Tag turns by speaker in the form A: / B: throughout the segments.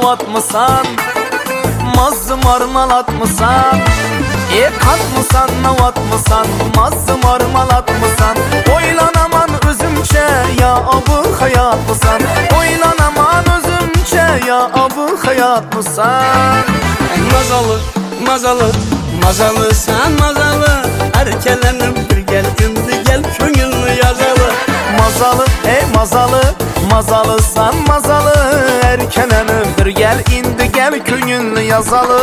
A: navatmısan, mazı marmalatmısan, katmısan navatmısan, mazı marmalatmısan. Oylanaman özümçe ya abu hayatmısan, oylanaman özümçe ya abu hayatmısan.
B: Mazalı, mazalı, mazalı sen mazalı, erkelenip bir gel indi gel köyünü yazalı.
A: Mazalı mazalı, mazalısan mazalı, erkelenip bir gel indi gel köyünü yazalı.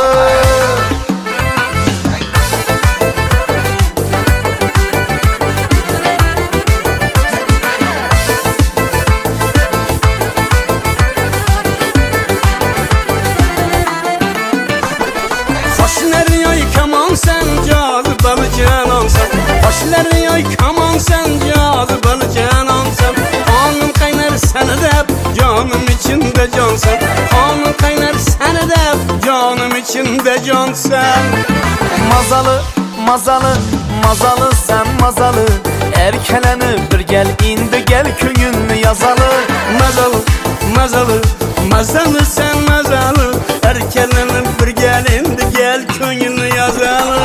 B: Sen cazibalı canansan, başları yay kaman sen cazibalı canansan. Kanım kaynar seni de canım içinde cansan, kanım kaynar seni de canım içinde cansan.
A: Mazalı, mazalı, mazalı sen mazalı, erkelenip bir gel indi gel köyünü yazalı.
B: Mazalı, mazalı, mazalı sen mazalı, erkelenip bir gel indi gel köyünü yazalı.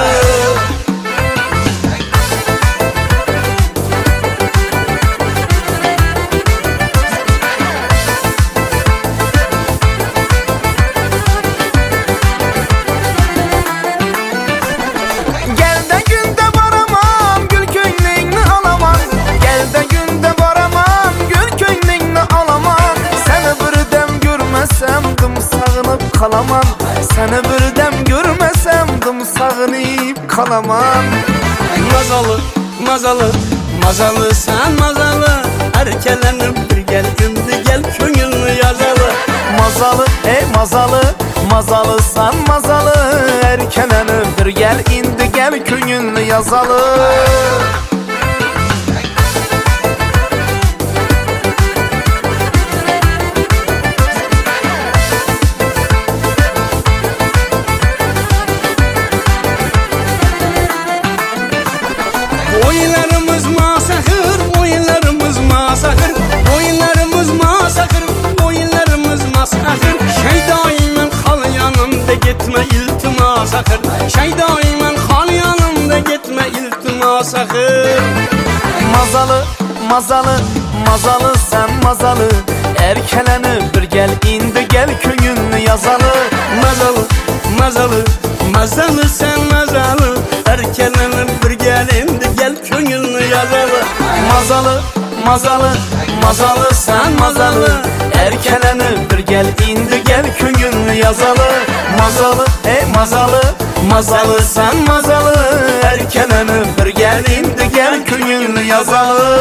A: Kalamam, seni birden görmesem dım sağınıp kalamam.
B: Mazalı, mazalı, mazalı sen mazalı, erkelenip bir gel indi gel köyünü yazalı.
A: Mazalı, mazalı, mazalı sen mazalı, erkelenip bir gel indi gel köyünü yazalı.
B: Oylarımız masahır, oylarımız masahır, oylarımız masahır, oylarımız masahır. Şey daimen kal yanımda gitme iltimas ahır, şey daimen kal yanımda gitme iltimas ahır.
A: Mazalı, mazalı, mazalı sen mazalı, erkelenip bir gel indi gel köyünü yazalı.
B: Mazalı, mazalı, mazalı sen mazalı, erkelenip bir gel indi gel köyünü yazalı.
A: Mazalı, mazalı, mazalı sen mazalı, erkelenip bir gel indi gel köyünü yazalı. Mazalı, mazalı, mazalı sen mazalı, erkelenip bir gel indi gel köyünü yazalı.